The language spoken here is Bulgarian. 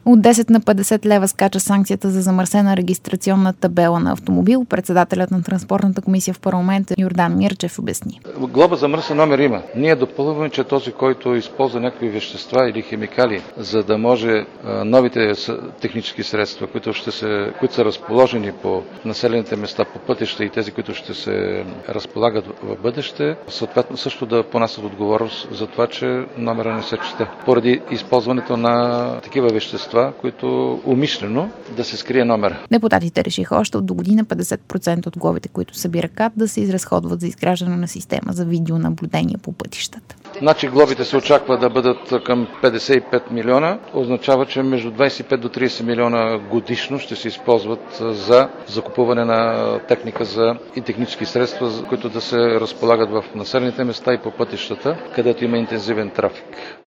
От 10 на 50 лева скача санкцията за замърсена регистрационна табела на автомобил. Председателят на Транспортната комисия в парламента Йордан Мирчев обясни. Глоба за мръсен номер има. Ние допълваме, че този, който използва някакви вещества или химикали, за да може новите технически средства, които са разположени по населените места, по пътища и тези, които ще се разполагат в бъдеще, съответно също да понасят отговорност за това, че номера не се чете. Поради използването на такива вещества, които умишлено да се скрие номера. Депутатите решиха още от до година 50% от глобите, които събира КАТ, да се изразходват за изграждане на система за видеонаблюдение по пътищата. Значи глобите се очаква да бъдат към 55 милиона. Означава, че между 25 до 30 милиона годишно ще се използват за закупуване на техника и технически средства, които да се разполагат в населените места и по пътищата, където има интензивен трафик.